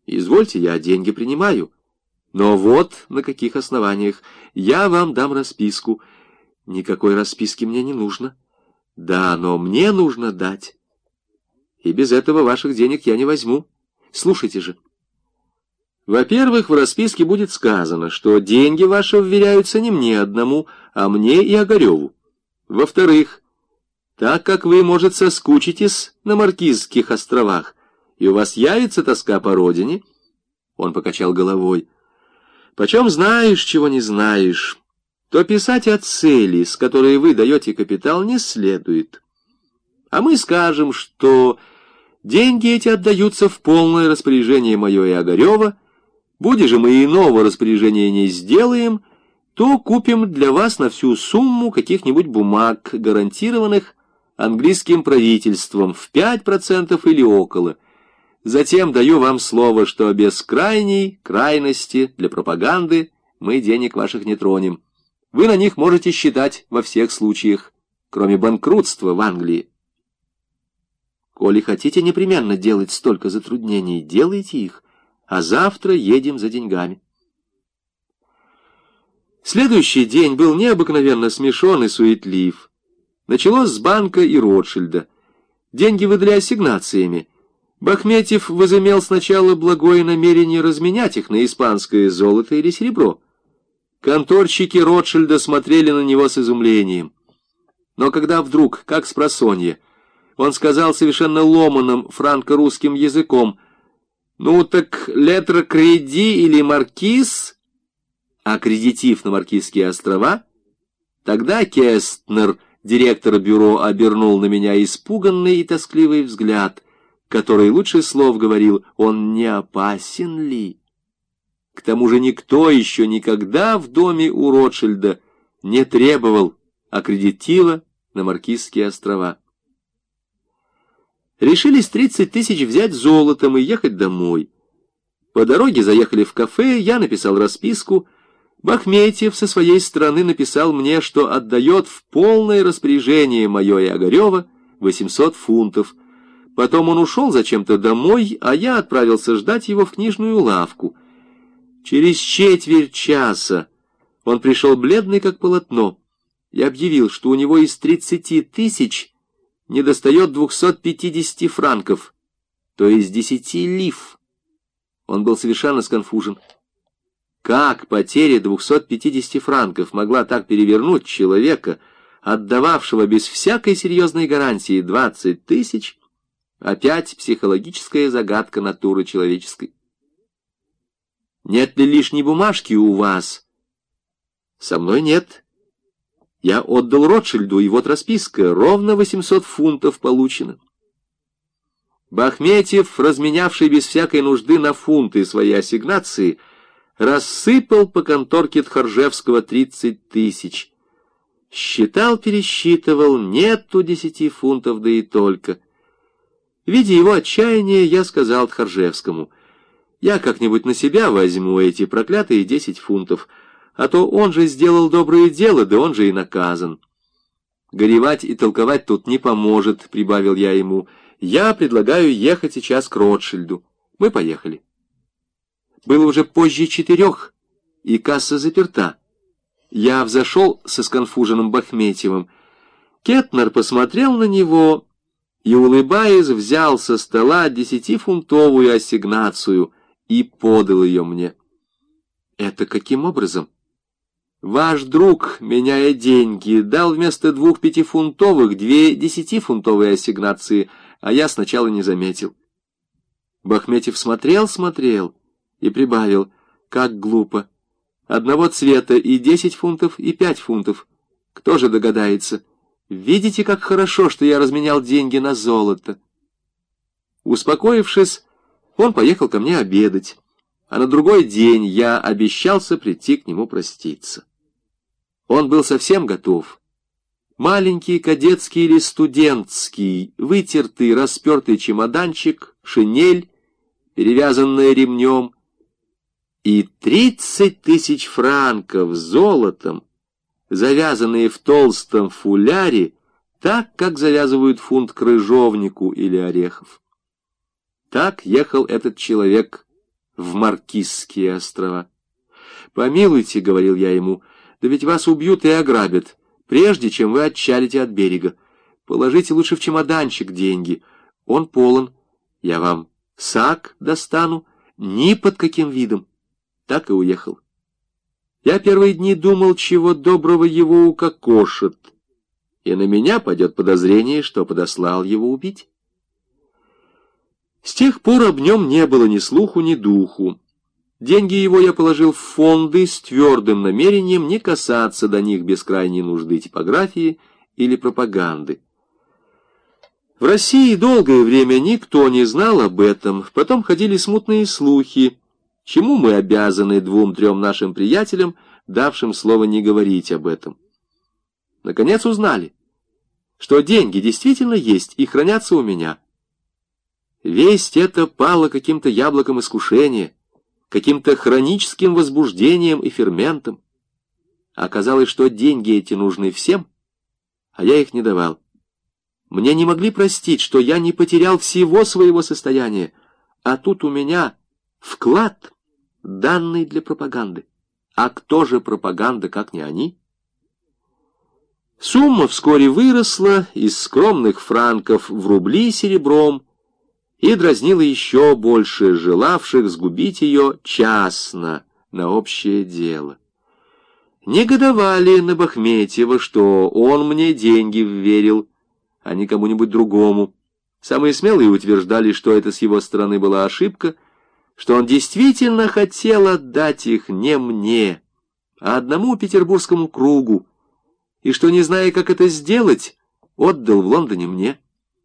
Извольте, я деньги принимаю. Но вот на каких основаниях. Я вам дам расписку. Никакой расписки мне не нужно. Да, но мне нужно дать. И без этого ваших денег я не возьму. Слушайте же. Во-первых, в расписке будет сказано, что деньги ваши вверяются не мне одному, а мне и Огареву. Во-вторых, так как вы, может, соскучитесь на Маркизских островах, и у вас явится тоска по родине, он покачал головой, почем знаешь, чего не знаешь, то писать о цели, с которой вы даете капитал, не следует. А мы скажем, что деньги эти отдаются в полное распоряжение мое и Огарева. Будь же мы иного распоряжения не сделаем, то купим для вас на всю сумму каких-нибудь бумаг, гарантированных английским правительством в 5% или около. Затем даю вам слово, что без крайности для пропаганды мы денег ваших не тронем. Вы на них можете считать во всех случаях, кроме банкротства в Англии. Коли хотите непременно делать столько затруднений, делайте их, а завтра едем за деньгами. Следующий день был необыкновенно смешон и суетлив. Началось с банка и Ротшильда. Деньги выдали ассигнациями. Бахметьев возымел сначала благое намерение разменять их на испанское золото или серебро. Конторщики Ротшильда смотрели на него с изумлением. Но когда вдруг, как спросонья, он сказал совершенно ломаным франко-русским языком: «Ну так летр креди или маркиз», аккредитив на Маркизские острова, тогда Кестнер, директор бюро, обернул на меня испуганный и тоскливый взгляд, который лучше слов говорил: он не опасен ли? К тому же никто еще никогда в доме у Ротшильда не требовал аккредитива на Маркизские острова. Решились 30 тысяч взять золотом и ехать домой. По дороге заехали в кафе, я написал расписку. Бахметьев со своей стороны написал мне, что отдает в полное распоряжение мое и Огарева 800 фунтов. Потом он ушел зачем-то домой, а я отправился ждать его в книжную лавку. Через четверть часа он пришел бледный, как полотно, и объявил, что у него из 30 тысяч недостает 250 франков, то есть 10 лив. Он был совершенно сконфужен. Как потеря 250 франков могла так перевернуть человека, отдававшего без всякой серьезной гарантии 20 тысяч, опять психологическая загадка натуры человеческой. Нет ли лишней бумажки у вас? Со мной нет. Я отдал Ротшильду, и вот расписка, ровно 800 фунтов получено. Бахметьев, разменявший без всякой нужды на фунты свои ассигнации, рассыпал по конторке Тхоржевского 30 тысяч. Считал, пересчитывал, нету 10 фунтов, да и только. Видя его отчаяние, я сказал Тхоржевскому: я как-нибудь на себя возьму эти проклятые 10 фунтов, а то он же сделал доброе дело, да он же и наказан. Горевать и толковать тут не поможет, прибавил я ему. Я предлагаю ехать сейчас к Ротшильду. Мы поехали. Было уже позже 4, и касса заперта. Я взошел со сконфуженным Бахметьевым. Кетнер посмотрел на него и, улыбаясь, взял со стола 10-фунтовую ассигнацию и подал ее мне. Это каким образом? Ваш друг, меняя деньги, дал вместо 2 5-фунтовых 2 10-фунтовые ассигнации, а я сначала не заметил. Бахметьев смотрел и прибавил: как глупо. Одного цвета и 10 фунтов, и 5 фунтов. Кто же догадается? Видите, как хорошо, что я разменял деньги на золото. Успокоившись, он поехал ко мне обедать, а на другой день я обещался прийти к нему проститься. Он был совсем готов. Маленький кадетский или студентский, вытертый, распертый чемоданчик, шинель, перевязанная ремнем, и 30 тысяч франков золотом, завязанные в толстом фуляре, так, как завязывают фунт крыжовнику или орехов. Так ехал этот человек в Маркизские острова. «Помилуйте», — говорил я ему, — «да ведь вас убьют и ограбят, прежде чем вы отчалите от берега. Положите лучше в чемоданчик деньги. Он полон. Я вам сак достану, ни под каким видом». Так и уехал. Я первые дни думал, чего доброго его укокошат, и на меня пойдет подозрение, что подослал его убить. С тех пор об нем не было ни слуху, ни духу. Деньги его я положил в фонды с твердым намерением не касаться до них без крайней нужды типографии или пропаганды. В России долгое время никто не знал об этом, потом ходили смутные слухи, чему мы обязаны 2-3 нашим приятелям, давшим слово не говорить об этом. Наконец узнали, что деньги действительно есть и хранятся у меня. Весть эта пала каким-то яблоком искушения, каким-то хроническим возбуждением и ферментом. Оказалось, что деньги эти нужны всем, а я их не давал. Мне не могли простить, что я не потерял всего своего состояния, а тут у меня вклад, данный для пропаганды. А кто же пропаганда, как не они? Сумма вскоре выросла из скромных франков в рубли серебром и дразнила еще больше желавших сгубить ее частно на общее дело. Негодовали на Бахметьева, что он мне деньги вверил, а не кому-нибудь другому. Самые смелые утверждали, что это с его стороны была ошибка, что он действительно хотел отдать их не мне, а одному петербургскому кругу, и что, не зная, как это сделать, отдал в Лондоне мне.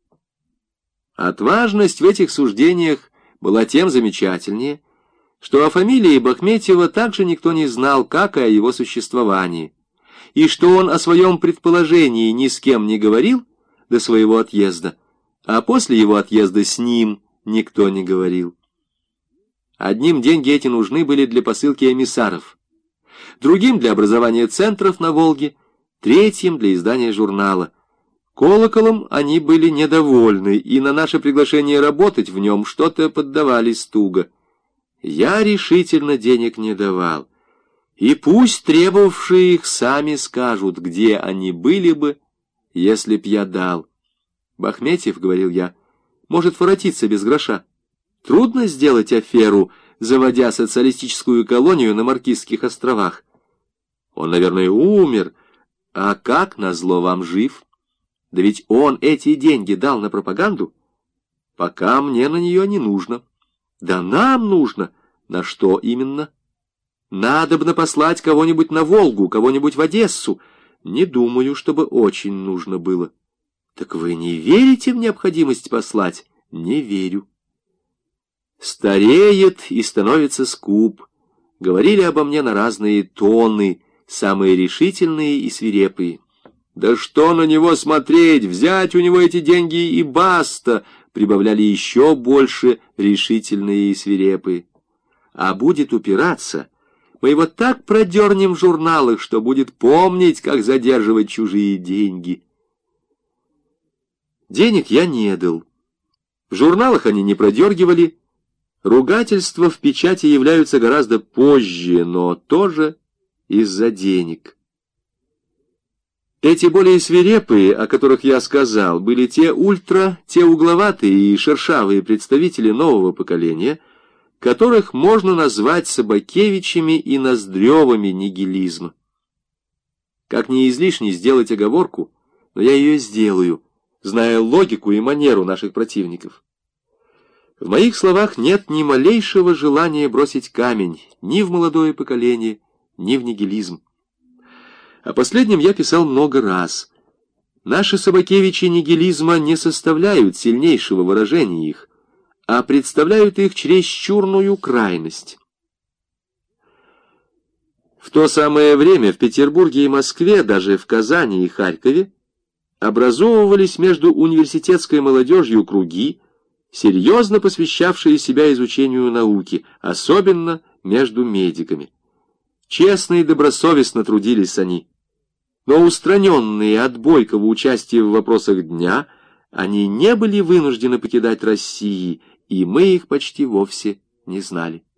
Отважность в этих суждениях была тем замечательнее, что о фамилии Бахметьева также никто не знал, как и о его существовании, и что он о своем предположении ни с кем не говорил до своего отъезда, а после его отъезда с ним никто не говорил. Одним деньги эти нужны были для посылки эмиссаров, другим для образования центров на Волге, третьим для издания журнала. Колоколом они были недовольны, и на наше приглашение работать в нем что-то поддавались туго. Я решительно денег не давал, и пусть требовавшие их сами скажут, где они были бы, если б я дал. Бахметьев, говорил я, может воротиться без гроша. Трудно сделать аферу, заводя социалистическую колонию на Маркизских островах. Он, наверное, умер, а как назло вам жив? Да ведь он эти деньги дал на пропаганду. Пока мне на нее не нужно. Да нам нужно. На что именно? Надобно послать кого-нибудь на Волгу, кого-нибудь в Одессу. Не думаю, чтобы очень нужно было. Так вы не верите в необходимость послать? Не верю. Стареет и становится скуп. Говорили обо мне на разные тоны, самые решительные и свирепые. «Да что на него смотреть, взять у него эти деньги и баста!» Прибавляли еще больше решительные и свирепые. А будет упираться, мы его так продернем в журналах, что будет помнить, как задерживать чужие деньги. Денег я не дал. В журналах они не продергивали. Ругательства в печати являются гораздо позже, но тоже из-за денег. Эти более свирепые, о которых я сказал, были те угловатые и шершавые представители нового поколения, которых можно назвать Собакевичами и Ноздревыми нигилизма. Как не излишне сделать оговорку, но я ее сделаю, зная логику и манеру наших противников. В моих словах нет ни малейшего желания бросить камень ни в молодое поколение, ни в нигилизм. О последнем я писал много раз. Наши Собакевичи нигилизма не составляют сильнейшего выражения их, а представляют их чересчурную крайность. В то самое время в Петербурге и Москве, даже в Казани и Харькове, образовывались между университетской молодежью круги, серьезно посвящавшие себя изучению науки, особенно между медиками. Честно и добросовестно трудились они. Но устраненные от бойкого участия в вопросах дня, они не были вынуждены покидать России, и мы их почти вовсе не знали.